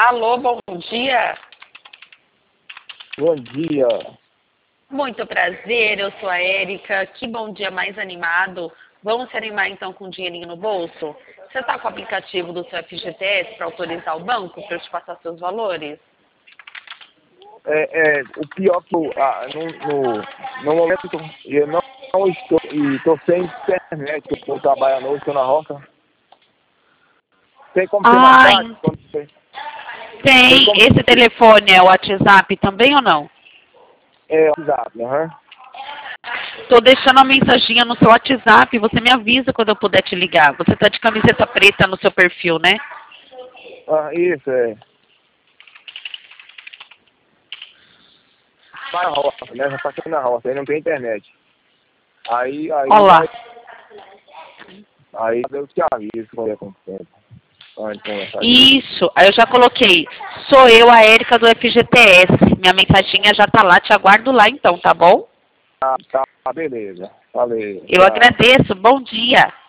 Alô, bom dia. Bom dia. Muito prazer, eu sou a Érica. Que bom dia mais animado. Vamos se animar então com um dinheirinho no bolso? Você está com o aplicativo do seu FGTS para autorizar o banco para eu te passar seus valores? O pior que no momento eu não estou sem internet, eu vou trabalhar à noite, estou na roça. Tem como ser mais tarde? Tem. Esse telefone é o WhatsApp também ou não? É o WhatsApp, aham. Tô deixando uma mensaginha no seu WhatsApp, você me avisa quando eu puder te ligar. Você tá de camiseta preta no seu perfil, né? Ah, isso, é. Vai na roça, né? Já tá aqui na roça, aí não tem internet. Olá. Aí eu te aviso quando acontecer. Isso, aí eu já coloquei. Sou eu, a Érica do FGTS. Minha mensaginha já tá lá, te aguardo lá então, tá bom? Tá, beleza. Valeu. Eu agradeço, bom dia.